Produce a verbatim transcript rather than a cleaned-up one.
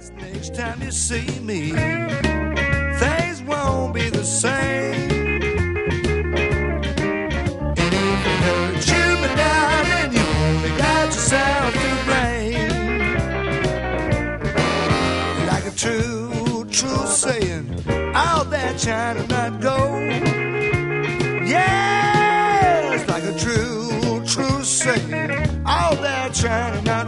Next time you see me, things won't be the same. And if it hurts you, but darling, you only got yourself to blame. Like a true, true saying, out there trying to not go. Yes, like a true, true saying, out there trying to not